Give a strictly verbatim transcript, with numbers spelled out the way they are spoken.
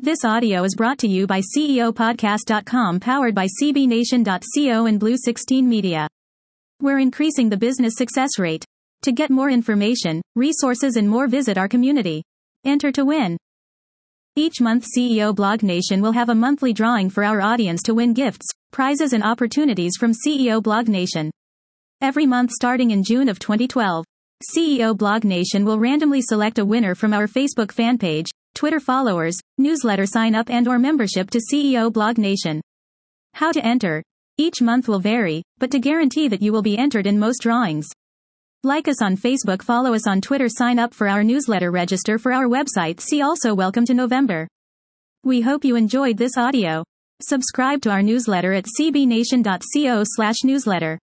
This audio is brought to you by C E O podcast dot com, powered by C B Nation dot co and Blue sixteen Media. We're increasing the business success rate. To get more information, resources and more, visit our community. Enter to win. Each month C E O Blog Nation will have a monthly drawing for our audience to win gifts, prizes and opportunities from C E O Blog Nation. Every month starting in June of twenty twelve, C E O Blog Nation will randomly select a winner from our Facebook fan page, Twitter followers, newsletter sign-up and or membership to C E O Blog Nation. How to enter? Each month will vary, but to guarantee that you will be entered in most drawings. Like us on Facebook, follow us on Twitter, sign up for our newsletter, register for our website. See also welcome to November. We hope you enjoyed this audio. Subscribe to our newsletter at C B Nation dot co slash newsletter.